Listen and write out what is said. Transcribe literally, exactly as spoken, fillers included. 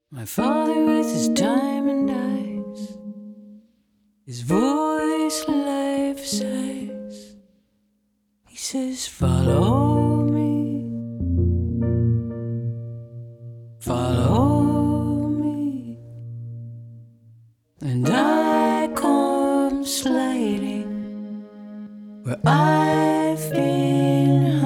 My father with his diamond eyes, his voice life size. He says, follow me, follow me. And I come sliding where I've been